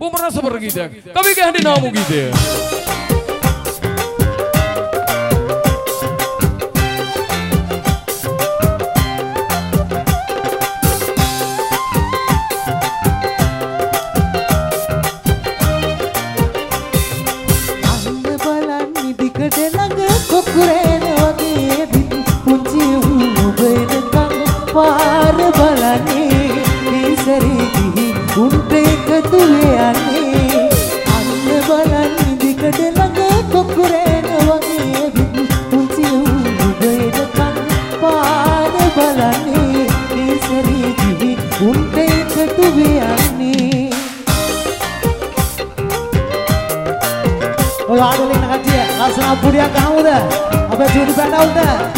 බොහොම රසබර ගීතයක්. කවිගේ හැටි නාමු ගීතය. පාර බලන්නේ ඉසරේ ගිහි උන්ට එකතු වෙන්නේ අන්න බලන්න දිකට ළඟ කොකුරේන වගේ පුංචි උඹේදකන් පාර බලන්නේ ඉසරේ ගිහි උන්ට එකතු වෙන්නේ ඔය ආදලෙන් කට්ටිය ලස්සන පුඩියක් ගහමුද අපේ චූටි පැටවුන්ට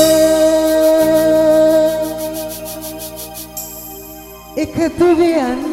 එකතු වෙන්නේ